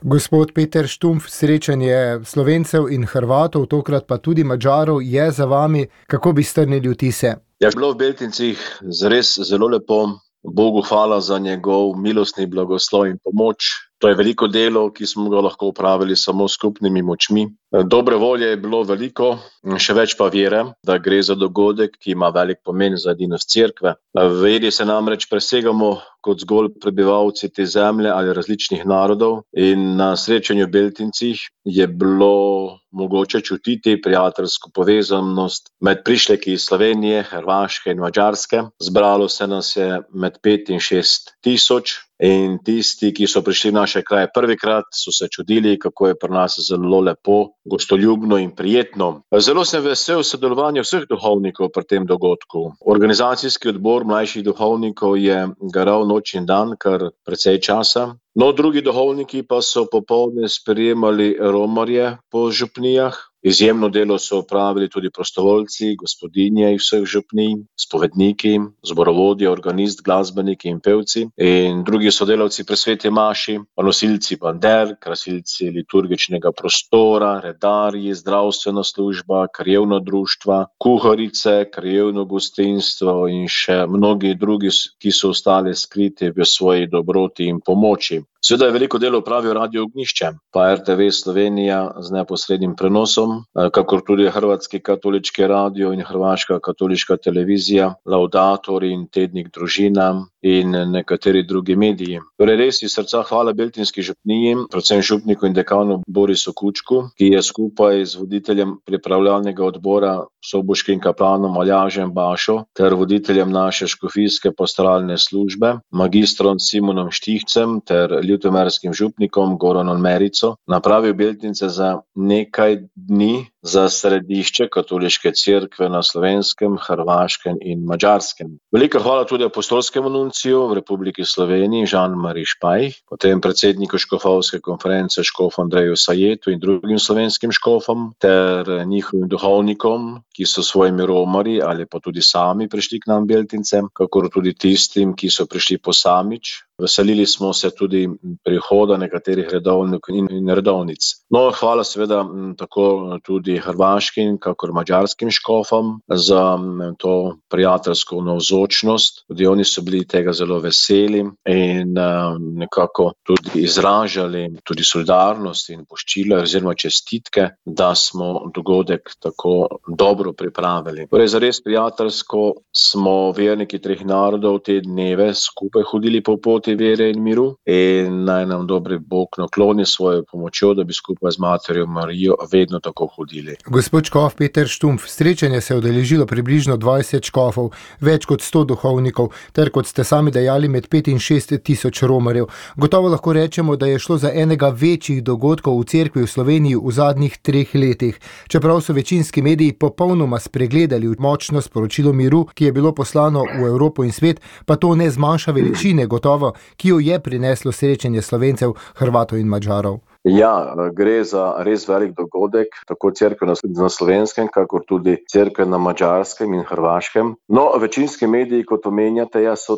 Gospod Peter Štumpf, srečanje Slovencev in Hrvatov, tokrat pa tudi Madžarov, je za vami. Kako bi strnili vtise? Bilo v Beltincih zares zelo lepo. Bogu hvala za njegov milostni blagoslov in pomoč. To je veliko delo, ki smo ga lahko opravili samo skupnimi močmi. Dobre volje je bilo veliko, še več pa vere, da gre za dogodek, ki ima velik pomen za edinost cerkve. V veri se namreč presegamo kot zgolj prebivalci te zemlje ali različnih narodov in na srečanju v Beltincih je bilo mogoče čutiti prijateljsko povezanost med prišleki iz Slovenije, Hrvaške in Madžarske. Zbralo se nas je med 5 in 6 tisoč. In tisti, ki so prišli v naše kraje prvikrat, so se čudili, kako je pri nas zelo lepo, gostoljubno in prijetno. Zelo sem vesel sodelovanja vseh duhovnikov pri tem dogodku. Organizacijski odbor mlajših duhovnikov je garal noč in dan, kar precej časa. No, drugi duhovniki pa so popoldne sprejemali romarje po župnijah. Izjemno delo so opravili tudi prostovoljci, gospodinje iz vseh župnij, spovedniki, zborovodje, organist, glasbeniki in pevci in drugi sodelavci pri sveti maši, nosilci bander, krasilci liturgičnega prostora, redarji, zdravstvena služba, krajevna društva, kuharice, krajevno gostinstvo in še mnogi drugi, ki so ostali skriti v svoji dobroti in pomoči. Seveda je veliko delo opravil Radio Ognjišče, pa RTV Slovenija z neposrednim prenosom, kakor tudi Hrvatski katoliški radio in Hrvaška katoliška televizija, Laudator in tednik Družina in nekateri drugi mediji. Torej res iz srca hvala beltinski župniji, predvsem župniku in dekanu Borisu Kučku, ki je skupaj z voditeljem pripravljalnega odbora, soboškim kaplanom Aljažem Bašo ter voditeljem naše škofijske pastoralne službe, magistrom Simonom Štihcem ter ljutomerskim župnikom Goranom Merico, napravil Beltince za nekaj dni za središče katoliške cerkve na Slovenskem, Hrvaškem in Madžarskem. Velika hvala tudi apostolskemu nunciju v Republiki Sloveniji Jean-Marie Špajh, potem predsedniku škofovske konference škofu Andreju Sajetu in drugim slovenskim škofom ter njihovim duhovnikom, ki so svojimi romarji ali pa tudi sami prišli k nam Beltince, kakor tudi tistim, ki so prišli posamič. Veselili smo se tudi prihoda nekaterih redovnikov in redovnic. No, hvala seveda tako tudi hrvaškim, kakor madžarskim škofom za to prijateljsko navzočnost. Tudi oni so bili tega zelo veseli in nekako tudi izražali tudi solidarnost in poččila oziroma čestitke, da smo dogodek tako dobro pripravili. Torej, zares prijateljsko smo verniki treh narodov te dneve skupaj hodili po poti vere in miru in naj nam dobri Bog nakloni svojo pomočjo, da bi skupaj z Materjo Marijo vedno tako hodili. Gospod škof Peter Štumpf, srečanje se je udeležilo približno 20 škofov, več kot 100 duhovnikov, ter kot ste sami dejali med 5 in 6 tisoč romarjev. Gotovo lahko rečemo, da je šlo za enega večjih dogodkov v cerkvi v Sloveniji v zadnjih 3 letih. Čeprav so večinski mediji popolnoma spregledali močno sporočilo miru, ki je bilo poslano v Evropo in svet, pa to ne zmanjša veličine gotovo, ki jo je prineslo srečanje Slovencev, Hrvatov in Madžarov. Ja, gre za res velik dogodek, tako cerkve na Slovenskem, kakor tudi cerkve na Madžarskem in Hrvaškem. No, večinski mediji, kot omenjate, so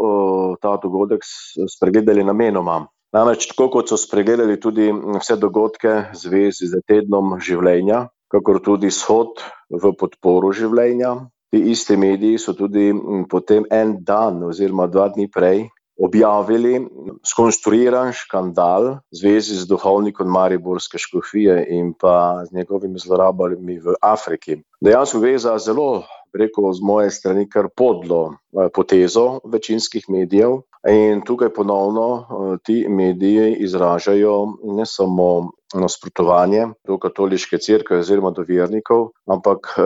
ta dogodek spregledali namenoma. Namreč tako kot so spregledali tudi vse dogodke v zvezi z tednom življenja, kakor tudi shod v podporo življenja. Ti isti mediji so tudi potem en dan oziroma 2 dni prej objavili skonstruiran škandal v zvezi z duhovnikom Mariborske škofije in pa z njegovimi zlorabami v Afriki. Dejansko gre za zelo, z moje strani, kar podlo potezo večinskih medijev in tukaj ponovno ti mediji izražajo ne samo nasprotovanje do katoliške cerkve oziroma do vernikov, ampak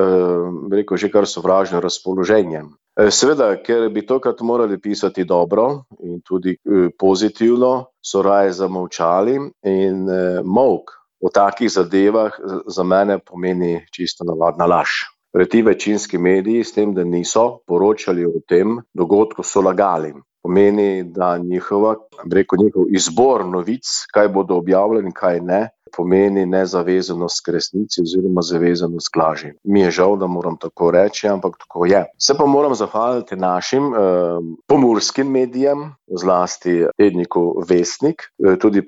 že kar sovražno razpoloženje. Seveda, ker bi tokrat morali pisati dobro in tudi pozitivno, so raje zamolčali in molk o takih zadevah za mene pomeni čisto navadna laž. Ti večinski mediji s tem, da niso poročali o tem dogodku, so lagali. Pomeni, da njihov izbor novic, kaj bodo objavljali in kaj ne, pomeni nezavezanost k resnici oziroma zavezanost k laži. Mi je žal, da moram tako reči, ampak tako je. Se pa moram zahvaliti našim pomurskim medijem, zlasti tedniku Vestnik, tudi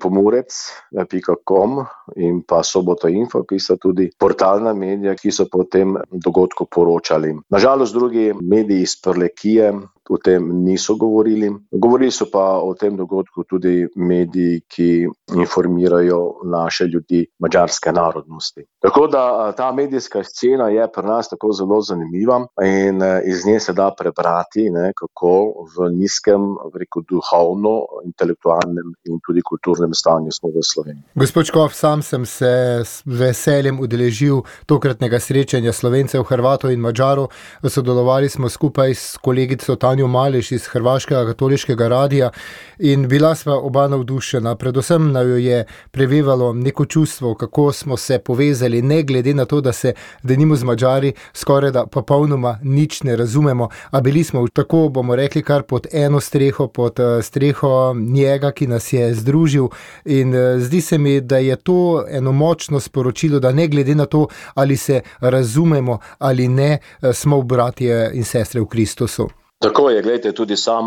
pomurec.com in pa Sobota Info, ki so tudi portalna medija, ki so po tem dogodku poročali. Nažalost, drugi mediji iz Prlekije o tem niso govorili. Govorili so pa o tem dogodku tudi mediji, ki informirajo naše ljudi madžarske narodnosti. Tako da ta medijska scena je pri nas tako zelo zanimiva in iz nje se da prebrati, kako v nizkem, duhovno, intelektualnem in tudi kulturnem stanju smo v Sloveniji. Gospod Škof, sam sem se s veseljem udeležil tokratnega srečanja Slovencev, Hrvatov in Madžarov. Sodelovali smo skupaj s kolegico Tanjo Maleš iz Hrvaškega katoliškega radija in bila sva oba navdušena. Predvsem nam jo je prevevalo neko čustvo, kako smo se povezali, ne glede na to, da se denimo z Madžari skoraj da popolnoma nič ne razumemo, a bili smo tako, bomo rekli, kar pod eno streho, pod streho njega, ki nas je združil, in zdi se mi, da je to eno močno sporočilo, da ne glede na to, ali se razumemo ali ne, smo bratje in sestre v Kristusu. Tako je, gledajte, tudi sam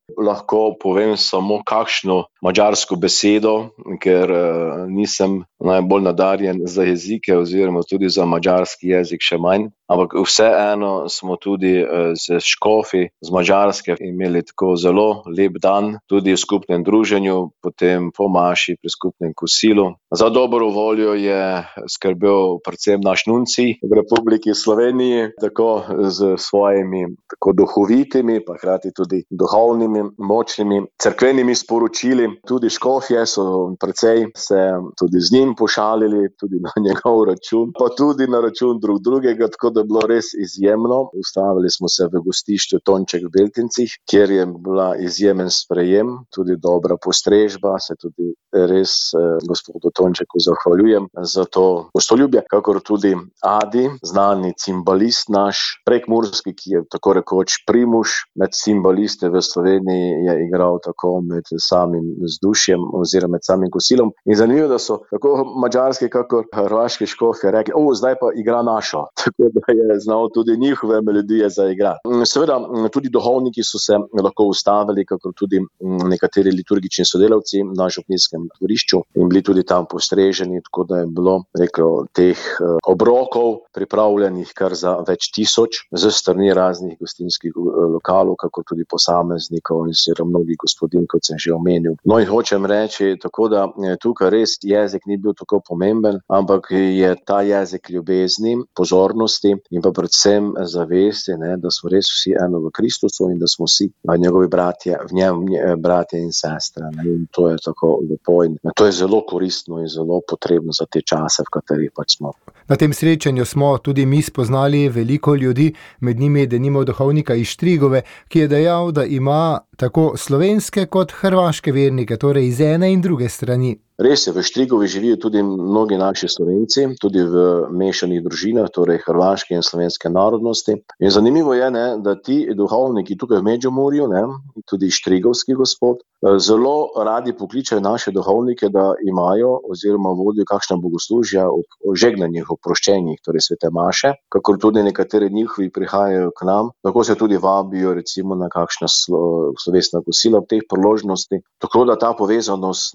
lahko povem samo kakšno madžarsko besedo, ker nisem najbolj nadarjen za jezike oziroma tudi za madžarski jezik še manj, ampak vseeno smo tudi z škofi z Madžarske imeli tako zelo lep dan, tudi v skupnem druženju, potem po maši pri skupnem kosilu. Za dobro voljo je skrbel predvsem naš nuncij v Republiki Sloveniji, tako z svojimi tako duhovitimi, pa hkrati tudi duhovnimi, močnimi, cerkvenimi sporočili. Tudi škofje so precej se tudi z njim pošalili, tudi na njegov račun, pa tudi na račun drugega, tako da je bilo res izjemno. Ustavili smo se v gostišču Tonček v Beltincih, kjer je bila izjemen sprejem, tudi dobra postrežba, se tudi res gospodu Tončeku zahvaljujem za to gostoljubje, kakor tudi Adi, znani cimbalist naš, prekmurski, ki je tako rekoč primuš med cimbaliste v Sloveniji, je igral tako med samim vzdušjem oziroma med samim kosilom. In zanimivo, da so tako madžarski kakor hrvaški škofi rekli, zdaj pa igra našo, tako da je znal tudi njihove melodije zaigrati. Seveda tudi duhovniki so se lahko ustavili, kakor tudi nekateri liturgični sodelavci na župnijskem dvorišču in bili tudi tam postreženi, tako da je bilo teh obrokov pripravljenih kar za več tisoč z strani raznih gostinskih lokalov, kako tudi posameznikov in mnogih gospodin, kot sem že omenil. No in hočem reči, tako da tukaj res jezik ni bil tako pomemben, ampak je ta jezik ljubezni, pozornosti in pa predvsem zavesti, da smo res vsi eno v Kristusu in da smo vsi njegovi bratje, v njem bratje in sestre. In to je tako lepo in to je zelo koristno in zelo potrebno za te čase, v katerih pač smo. Na tem srečanju smo tudi mi spoznali veliko ljudi, med njimi denimo duhovnika iz Štrigove, ki je dejal, da ima tako slovenske kot hrvaške vernike, torej iz ene in druge strani. Res je, v Štrigovi živijo tudi mnogi naši Slovenci, tudi v mešanih družinah, torej hrvaške in slovenske narodnosti. In zanimivo je, da ti duhovniki tukaj v Međimurju, tudi štrigovski gospod, zelo radi pokličajo naše duhovnike, da imajo oziroma vodijo kakšna bogoslužja ob žegnanjih, oproščenjih, torej svete maše, kakor tudi nekateri njihovi prihajajo k nam, tako se tudi vabijo recimo na kakšna slovesna kosila ob teh priložnosti. Tako da ta povezanost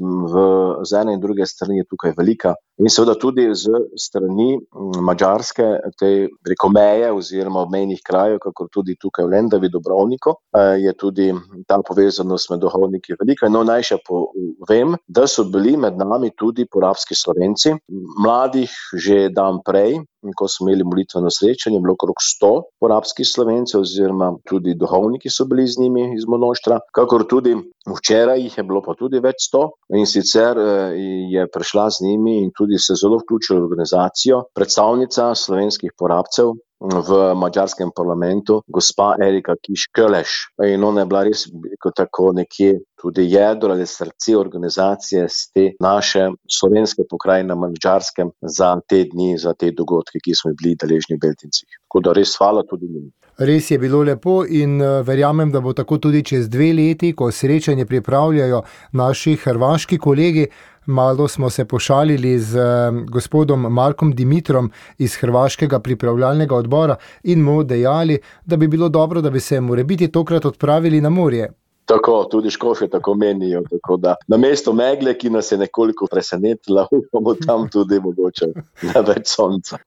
z ene in druge strani je tukaj velika in seveda tudi z strani madžarske te meje oziroma obmejnih krajev, kakor tudi tukaj v Lendavi, Dubrovniku, je tudi ta povezanost med duhovniki velika. No, naj še povem, da so bili med nami tudi porabski Slovenci, mladih že dan prej, ko smo imeli molitveno srečanje, bilo okrog 100 porabskih Slovencev oziroma tudi duhovniki so bili z njimi iz Monoštra, kakor tudi včeraj jih je bilo pa tudi več 100 in sicer je prišla z njimi in tudi se zelo vključila v organizacijo predstavnica slovenskih porabcev v madžarskem parlamentu, gospa Erika Kiš-Köleš. In ona je bila res tako nekje tudi jedro ali srce organizacije z te naše slovenske pokrajine na Madžarskem za te dni, za te dogodke, ki smo bili deležni v Beltincih. Tako da res hvala tudi njim. Res je bilo lepo in verjamem, da bo tako tudi čez 2 leti, ko srečanje pripravljajo naši hrvaški kolegi. Malo smo se pošalili z gospodom Markom Dimitrom iz hrvaškega pripravljalnega odbora in mu dejali, da bi bilo dobro, da bi se morebiti tokrat odpravili na morje. Tako, tudi Škofje tako menijo, tako da namesto megle, ki nas je nekoliko presenetila, upamo tam tudi mogoče na več sonca.